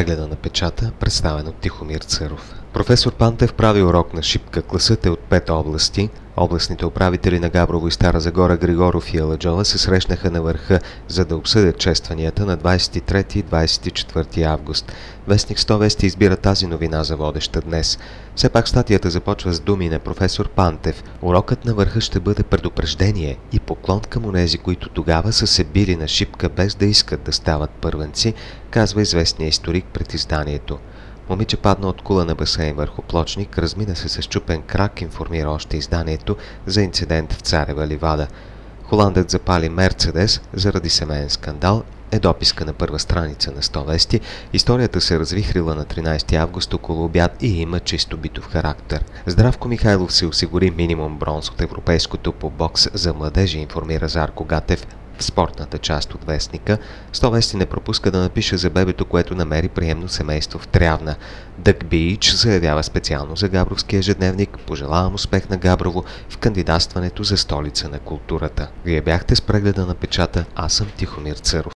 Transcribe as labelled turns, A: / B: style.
A: Прегледа на печата, представен от Тихомир Църов. Професор Пантев прави урок на шипка. Класът е от 5 области. Областните управители на Габрово и Стара Загора Григоров и Аладжова се срещнаха на върха, за да обсъдят честванията на 23 и 24 август. Вестник 100 вести избира тази новина за водеща днес. Все пак статията започва с думи на професор Пантев. Урокът на върха ще бъде предупреждение и поклон към онези, които тогава са се били на шипка без да искат да стават първенци, казва известният историк пред изданието. Момиче падна от кула на басейн върху плочник, размина се с счупен крак, информира още изданието за инцидент в Царева ливада. Холандец запали Мерцедес заради семейен скандал е дописка на първа страница на 100 вести. Историята се развихрила на 13 август около обяд и има чисто битов характер. Здравко Михайлов се осигури минимум бронз от европейското по бокс за младежи, информира Зарко Гатев в спортната част от вестника. 100 вести не пропуска да напише за бебето, което намери приемно семейство в Трявна. Дък Бич заявява специално за Габровския ежедневник: пожелавам успех на Габрово в кандидатстването за столица на културата. Вие бяхте с прегледа на печата, аз съм Тихомир Църов.